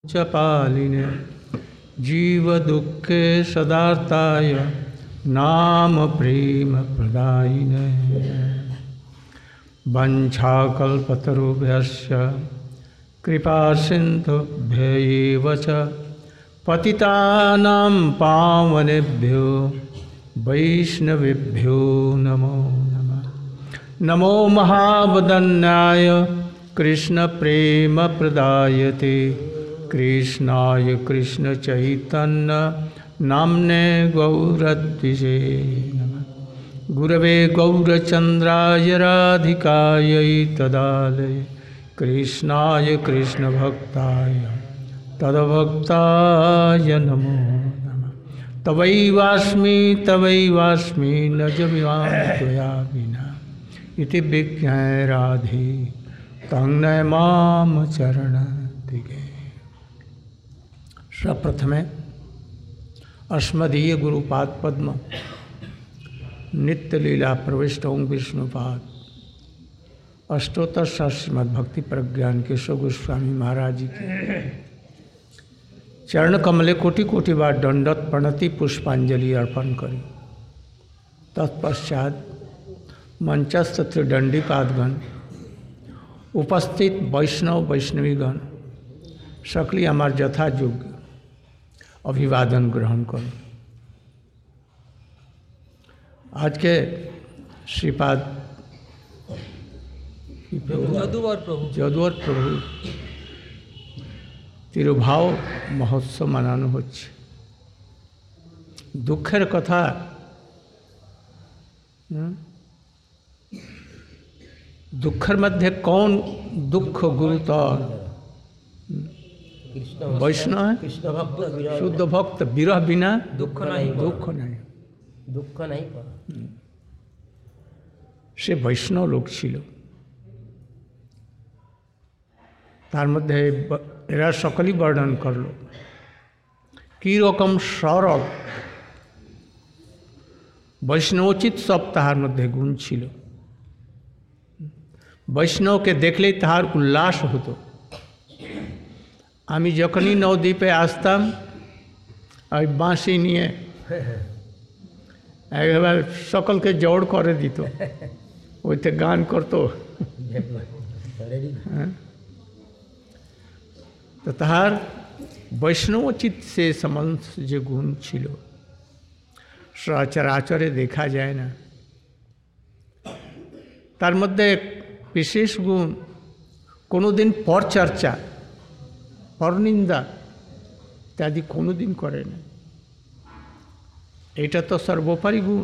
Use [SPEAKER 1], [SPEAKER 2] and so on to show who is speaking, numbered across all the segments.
[SPEAKER 1] च पालिने जीव दुःखे सदार्ताय नाम प्रेम प्रदायिने वंशाकल्पतरुभ्यश्च कृपा सिन्धुभ्यैव च पतितानां पावनेभ्यो वैष्णवेभ्यो नमो नमः। नमो महावदन्याय कृष्ण प्रेम प्रदायते कृष्णाय कृष्ण चैतन्य नाम्ने गौरद्विषे नमः। गुरवे गौरचन्द्राय राधिकायै तदालये कृष्णाय कृष्ण भक्ताय तदभक्ताय नमो नमः। तवैवास्मि न जमिवां त्वया विना इति विज्ञाय राधे तंग माम चरण दिगे। सप्रथमे अस्मदीय गुरुपाद पद्म नित्य लीला प्रविष्ट ओं विष्णुपाद अष्टोत्तर श्रीमद् भक्ति प्रज्ञान केशव गोस्वामी महाराज जी के चरण कमले कोटि कोटि बार दंडवत प्रणति पुष्पांजलि अर्पण करी। तत्पश्चात मंचस्थ त्रिदंडी पादगण उपस्थित वैष्णव वैष्णवीगण सकली हमार यथा योग्य अभिवादन ग्रहण करो। आज के श्रीपाद যদুবর প্রভু তিরুভাব মহোৎসব মানানো হচ্ছে। দুঃখের কথা দুঃখের মধ্যে কোন দুঃখ গুরুতর? वैष्णव है शुद्ध भक्त विरह बिना दुख नहीं से वैष्णव लोक छिल। तार मध्य एरा सकली वर्णन करल की रकम सरल वैष्णवोचित सब ताहार मध्य गुण छिल। वैष्णव के देखले ताहार उल्लास होतो। आमी जखनी नवद्वीपे आसताम और बाँशी निये एकबार सकल के जोड़ करे दित ओइते गान करतो। तो ताहार वैष्णवोचित से संबंध जो गुण छिलो सचराचरे देखा जाए ना। तार मध्य विशेष गुण कोनो दिन पर चर्चा परनिंदा इत्यादि कोनो दिन करे ना। एटा तो सर्वोपरि गुण।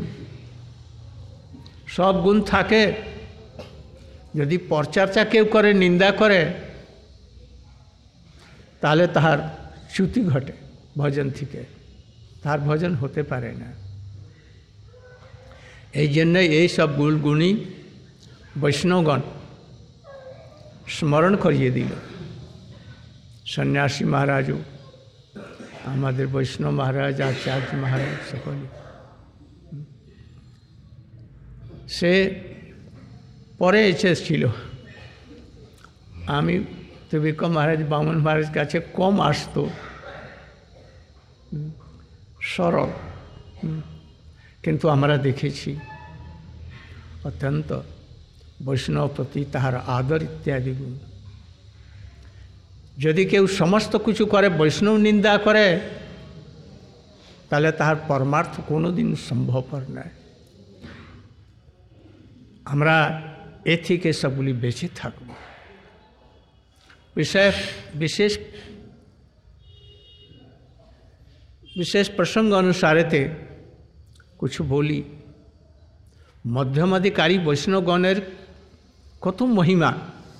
[SPEAKER 1] सब गुण थाके यदि परचर्चा केउ करे निंदा करे ताहले ताहार च्युति घटे भजन थेके ताहार भजन होते पारे ना। এই জন্য এই सब गुणी वैष्णवगण स्मरण करिए दिल। सन्यासी महाराज हमारे वैष्णव महाराज आचार्य महाराज सकल से परे एसेछिलो। आमी त्रिविक्रम महाराज बामन महाराज काछे कम आसतो सरल किन्तु आमरा देखेछि अत्यंत वैष्णव प्रति ताहार आदर इत्यादि गुण। यदि केउ समस्त कुछ करे वैष्णव निंदा करे ताहले ताहार परमार्थ कोनो दिन सम्भवपर नय। आमरा ए थेके सबगुली बेঁচে थाकब। विशेष प्रसंग अनुसारेते कुछ बोली। मध्यमाधिकारी वैष्णवगणेर कत महिमा।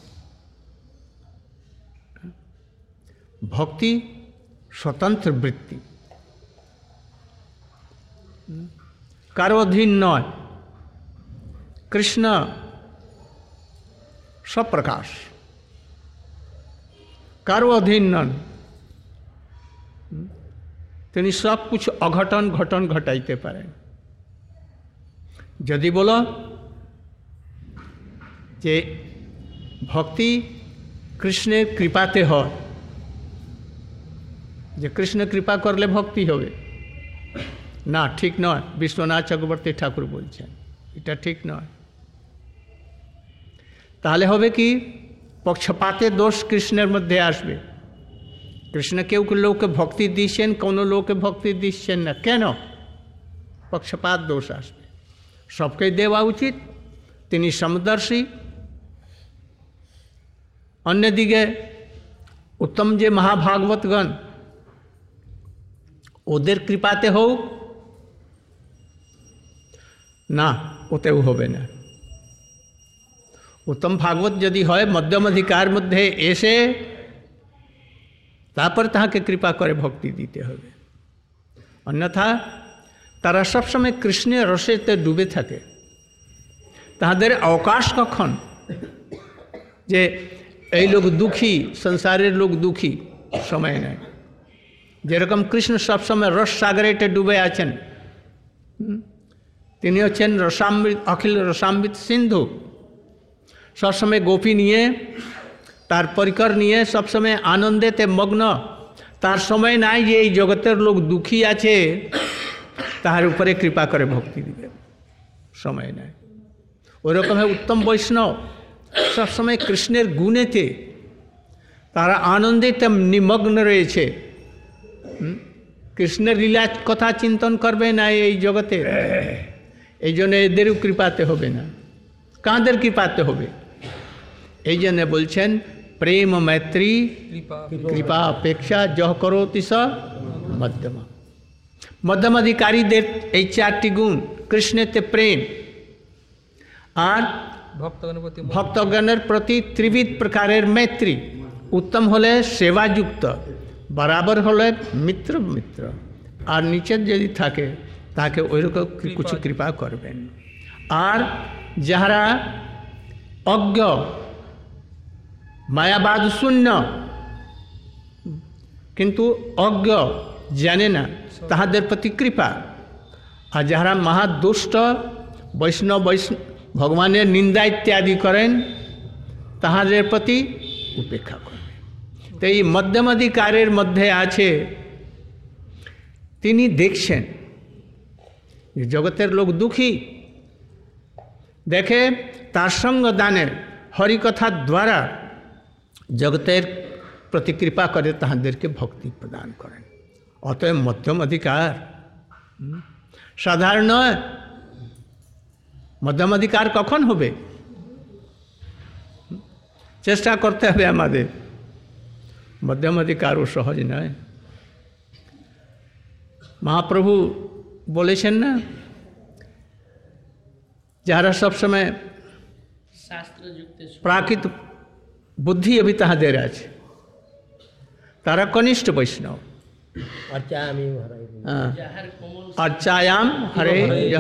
[SPEAKER 1] भक्ति स्वतंत्र वृत्ति कारो अधीन नय। कृष्ण स्वप्रकाश कारो अधीन नन। तिनि सब कुछ अघटन घटन घटाइते पारेन। यदि बोलो जे भक्ति कृष्णेर कृपाते হয় যে কৃষ্ণ কৃপা করলে ভক্তি হবে, না, ঠিক নয়। বিশ্বনাথ চক্রবর্তী ঠাকুর বলছেন এটা ঠিক নয়। তাহলে হবে কি, পক্ষপাতের দোষ কৃষ্ণের মধ্যে আসবে। কৃষ্ণ কেউ লোককে ভক্তি দিচ্ছেন, কোনো লোককে ভক্তি দিচ্ছেন না, কেন? পক্ষপাত দোষ আসবে। সবকে দেওয়া উচিত, তিনি সমদর্শী। অন্যদিকে উত্তম যে মহাভাগবতগণ, ওদের কৃপাতে হোক না, ওতেও হবে না। উত্তম ভাগবত যদি হয় মধ্যম অধিকার মধ্যে এসে তারপর তাহাকে কৃপা করে ভক্তি দিতে হবে। অন্যথা তারা সবসময় কৃষ্ণের রসেতে ডুবে থাকে। তাদের অবকাশ কখন যে এই লোক দুঃখী, সংসারের লোক দুঃখী, সময় নেই। যেরকম কৃষ্ণ সবসময় রস সাগরেতে ডুবে আছেন, তিনি হচ্ছেন রসামৃত, অখিল রসামৃত সিন্ধু। সবসময় গোপী নিয়ে, তার পরিকর নিয়ে সবসময় আনন্দেতে মগ্ন। তার সময় নাই যে এই জগতের লোক দুঃখী আছে তাহার উপরে কৃপা করে ভক্তি দিবে, সময় নাই। ওইরকম উত্তম বৈষ্ণব সবসময় কৃষ্ণের গুণেতে তারা আনন্দেতে নিমগ্ন রয়েছে। কৃষ্ণের লীলা কথা চিন্তন করবে না এই জগতে, এই জন্য এদেরও কৃপাতে হবে না। কাঁদের কৃপাতে হবে? এই জন্য বলছেন প্রেম मैत्री কৃপা অপেক্ষা যহ করোতি স মধ্যমা। মধ্যম অধিকারীদের এই চারটি গুণ, কৃষ্ণেতে প্রেম, আর ভক্তগণের প্রতি ত্রিবিধ প্রকারের मैत्री, উত্তম হলে সেবাযুক্ত, বরাবর হলে মিত্র মিত্র, আর নিচের যদি থাকে তাকে ওইরকম কিছু কৃপা করবেন। আর যাহারা অজ্ঞ, মায়াবাদ শূন্য, কিন্তু অজ্ঞ, জানে না, তাহাদের প্রতি কৃপা। আর যাহারা মহাদুষ্ট, বৈষ্ণব ভগবানের নিন্দা ইত্যাদি করেন, তাহাদের প্রতি উপেক্ষা করবে। তো এই মধ্যম অধিকারের মধ্যে আছে, তিনি দেখছেন জগতের লোক দুঃখী, দেখে তার সঙ্গ দানে হরিকথার দ্বারা জগতের প্রতি কৃপা করে তাহাদেরকে ভক্তি প্রদান করেন। অতএব মধ্যম অধিকার সাধারণ নয়। মধ্যম অধিকার কখন হবে? চেষ্টা করতে হবে আমাদের। মধ্যম অধিকারও সহজ নয়। মহাপ্রভু বলেছেন না, যারা সবসময় প্রাকৃত বুদ্ধি अभी তাহাদের আছে, তারা কনিষ্ঠ বৈষ্ণব। अर्चायाम हरे,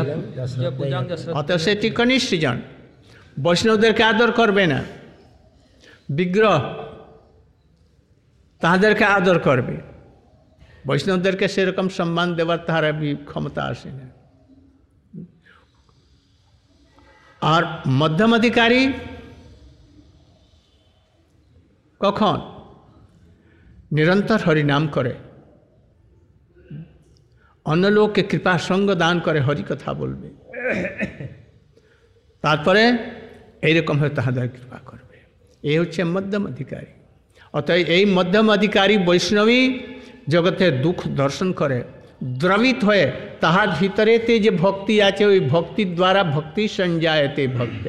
[SPEAKER 1] অতএব সেটি কনিষ্ঠ জন। বৈষ্ণবদেরকে আদর করবে না, বিগ্রহ তাহাদেরকে আদর করবে। বৈষ্ণবদেরকে সেরকম সম্মান দেওয়ার তাহার ক্ষমতা আসে না। আর মধ্যম অধিকারী কখন? নিরন্তর হরিনাম করে, অন্য লোককে কৃপা সঙ্গ দান করে, হরি কথা বলবে, তারপরে এইরকম হয়ে তাহাদের কৃপা করবে। এই হচ্ছে মধ্যম অধিকারী। অতএব এই মধ্যম অধিকারী বৈষ্ণবী জগতের দুঃখ দর্শন করে, দ্রবিত হয়ে তাহার ভিতরেতে যে ভক্তি আছে, ওই ভক্তির দ্বারা ভক্তি সঞ্জায়তে ভক্ত।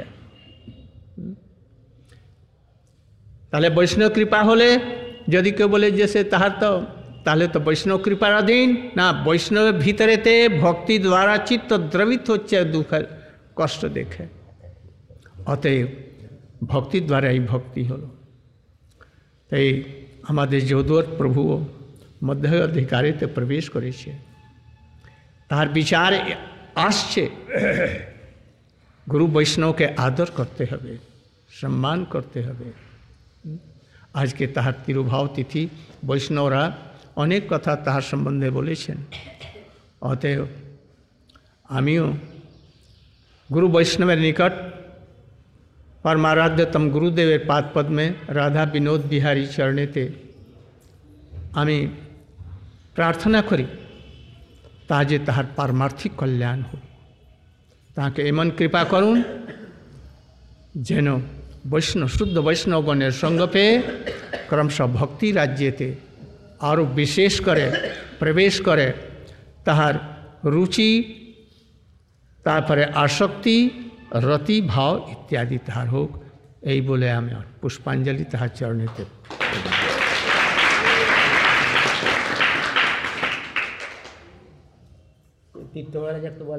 [SPEAKER 1] তাহলে বৈষ্ণব কৃপা হলে, যদি কেউ বলে যে সে তাহার তো, তাহলে তো বৈষ্ণব কৃপার অধীন না। বৈষ্ণবের ভিতরেতে ভক্তি দ্বারা চিত্ত দ্রবিত হচ্ছে দুঃখের কষ্ট দেখে। অতএব ভক্তির দ্বারা এই ভক্তি হলো। তাই আমাদের যদুর প্রভুও মধ্য অধিকারিতে প্রবেশ করেছে, তার বিচার আসছে গুরু বৈষ্ণবকে আদর করতে হবে, সম্মান করতে হবে। আজকে তাহার তিরুভাব তিথি, বৈষ্ণবরা অনেক কথা তাহার সম্বন্ধে বলেছেন। অতএব আমিও গুরু বৈষ্ণবের নিকট परमाराध्यतम गुरुदेवेर पाद पद्मे राधा विनोद बिहारी चरणेते आमी प्रार्थना करी ताजे ताहार पारमार्थिक कल्याण हो ताके एमन कृपा करुन जेन वैष्णव शुद्ध वैष्णवगणेर संग पे क्रमशः भक्ति राज्यते और विशेष करे प्रवेश करे ताहार रुचि तारपरे आसक्ति रति भाव इत्यादि ताहार होक এই বলে আমি পুষ্পাঞ্জলি তাহার চরণেতে
[SPEAKER 2] तीर्थ महाराज एक तो